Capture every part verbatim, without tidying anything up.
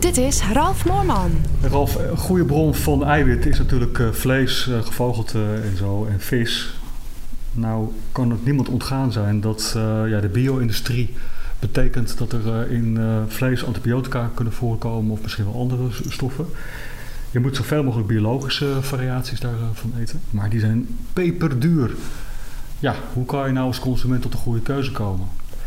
Dit is Ralf Moorman. Ralf, een goede bron van eiwit is natuurlijk uh, vlees, uh, gevogelte en zo en vis. Nou kan het niemand ontgaan zijn dat uh, ja, de bio-industrie betekent dat er uh, in uh, vlees antibiotica kunnen voorkomen of misschien wel andere stoffen. Je moet zoveel mogelijk biologische variaties daarvan eten, maar die zijn peperduur. Ja, hoe kan je nou als consument tot een goede keuze komen?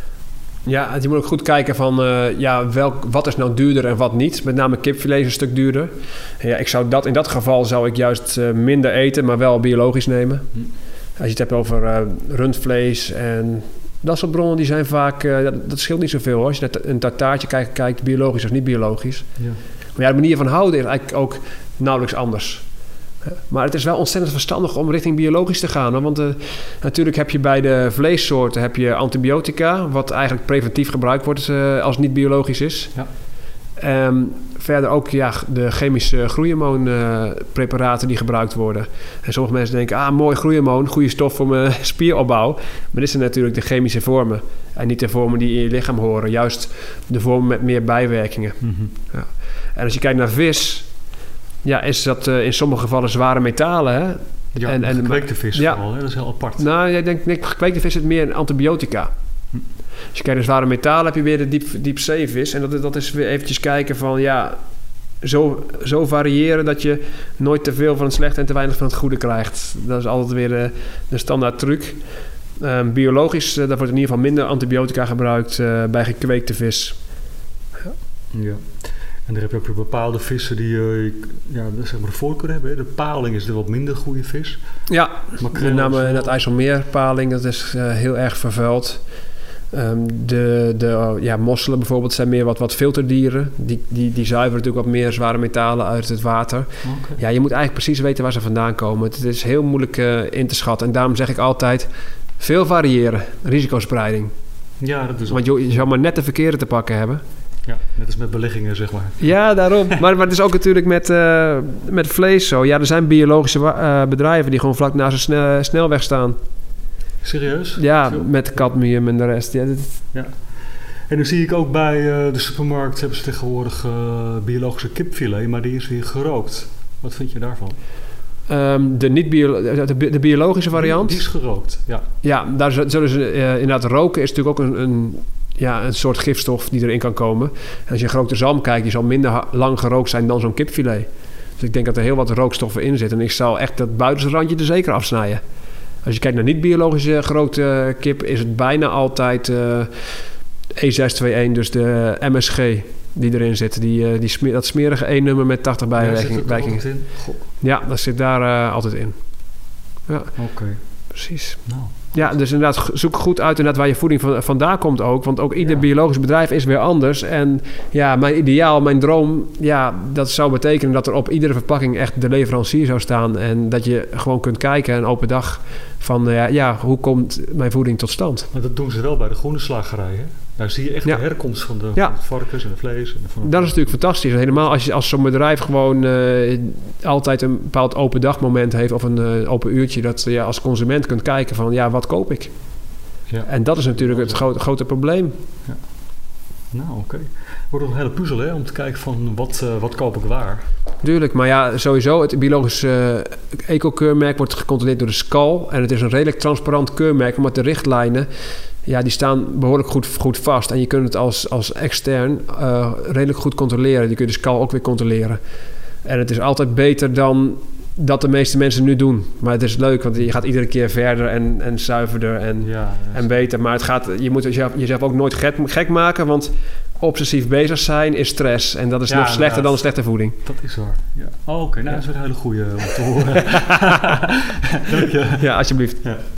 Ja, je moet ook goed kijken van uh, ja, welk, wat is nou duurder en wat niet. Met name kipfilet is een stuk duurder. Ja, ik zou dat, in dat geval zou ik juist uh, minder eten, maar wel biologisch nemen. Hm. Als je het hebt over uh, rundvlees en dat soort bronnen, die zijn vaak... Uh, dat, dat scheelt niet zoveel hoor. Als je naar een tartaartje kijkt, kijkt, biologisch of niet biologisch. Ja. Maar ja, de manier van houden is eigenlijk ook nauwelijks anders. Maar het is wel ontzettend verstandig om richting biologisch te gaan. Hoor. Want uh, natuurlijk heb je bij de vleessoorten heb je antibiotica, wat eigenlijk preventief gebruikt wordt uh, als het niet biologisch is. Ja. Um, verder ook ja, de chemische groeihormoonpreparaten die gebruikt worden. En sommige mensen denken, ah mooi groeihormoon, goede stof voor mijn spieropbouw. Maar dit zijn natuurlijk de chemische vormen. En niet de vormen die in je lichaam horen. Juist de vormen met meer bijwerkingen. Mm-hmm. Ja. En als je kijkt naar vis... Ja, is dat uh, in sommige gevallen zware metalen, hè? Ja, en, en gekweekte vis ja, vooral, hè? Dat is heel apart. Nou, ik denk, nee, gekweekte vis is meer een antibiotica. Hm. Als je kijkt naar zware metalen, heb je weer de diep, diepzeevis. En dat, dat is weer eventjes kijken van, ja... Zo, zo variëren dat je nooit te veel van het slechte en te weinig van het goede krijgt. Dat is altijd weer de, de standaard truc. Um, biologisch, uh, daar wordt in ieder geval minder antibiotica gebruikt uh, bij gekweekte vis. Ja. ja. En daar heb je ook weer bepaalde vissen die uh, ja, zeg maar de voorkeur hebben. Hè? De paling is de wat minder goede vis. Ja, met name dat IJsselmeerpaling, dat is uh, heel erg vervuild. Um, de de uh, ja, mosselen bijvoorbeeld zijn meer wat, wat filterdieren. Die, die, die zuiveren natuurlijk wat meer zware metalen uit het water. Okay. Ja, je moet eigenlijk precies weten waar ze vandaan komen. Het is heel moeilijk uh, in te schatten. En daarom zeg ik altijd, veel variëren, risicospreiding. Ja, dat is Want je, je zou maar net de verkeerde te pakken hebben. Ja, net als met beleggingen, zeg maar. Ja, daarom. maar, maar het is ook natuurlijk met, uh, met vlees zo. Ja, er zijn biologische uh, bedrijven die gewoon vlak naast een snel, snelweg staan. Serieus? Ja, Veel? Met cadmium en de rest. Ja, dit... ja. En dan zie ik ook bij uh, de supermarkt hebben ze tegenwoordig uh, biologische kipfilet, maar die is weer gerookt. Wat vind je daarvan? Um, de, niet bio- de, de biologische variant? Die, die is gerookt, ja. Ja, daar zullen ze uh, inderdaad roken. Is natuurlijk ook een... een Ja, een soort gifstof die erin kan komen. En als je een grote zalm kijkt, die zal minder ha- lang gerookt zijn dan zo'n kipfilet. Dus ik denk dat er heel wat rookstoffen in zitten. En ik zou echt dat buitenste randje er zeker afsnijden. Als je kijkt naar niet-biologische gerookte kip, is het bijna altijd uh, E zes twee een, dus de M S G die erin zit. Die, uh, die smer- dat smerige E-nummer met tachtig bijwerkingen. Ja, ja, dat zit daar uh, altijd in. Ja. Oké. Okay. Precies. Nou. Ja, dus inderdaad, zoek goed uit inderdaad waar je voeding van, vandaan komt ook. Want ook ieder ja. biologisch bedrijf is weer anders. En ja, mijn ideaal, mijn droom... ja, dat zou betekenen dat er op iedere verpakking echt de leverancier zou staan. En dat je gewoon kunt kijken, een open dag... van uh, ja, hoe komt mijn voeding tot stand? Maar dat doen ze wel bij de groene slagerij, hè? Daar zie je echt ja. de herkomst van de, ja. van de varkens en de vlees. En de van dat is natuurlijk fantastisch. Helemaal als, je, als zo'n bedrijf gewoon uh, altijd een bepaald open dagmoment heeft... of een uh, open uurtje, dat je ja, als consument kunt kijken van... ja, wat koop ik? Ja. En dat is natuurlijk het grote, grote probleem. Ja. Nou, oké. Okay. Het wordt een hele puzzel, hè? Om te kijken van wat, uh, wat koop ik waar. Tuurlijk, maar ja, sowieso het biologische uh, eco-keurmerk wordt gecontroleerd door de S C A L. En het is een redelijk transparant keurmerk, omdat de richtlijnen... ja, die staan behoorlijk goed, goed vast. En je kunt het als, als extern uh, redelijk goed controleren. Die kun je de S C A L ook weer controleren. En het is altijd beter dan dat de meeste mensen nu doen. Maar het is leuk, want je gaat iedere keer verder en, en zuiverder en, ja, en beter. Maar het gaat, je moet jezelf, jezelf ook nooit gek, gek maken, want obsessief bezig zijn is stress. En dat is ja, nog slechter dan een slechte voeding. Dat is waar. Ja. Oh, oké. Okay. Nou, ja. Dat is een hele goede om te horen. Dank je. Ja, alsjeblieft. Ja.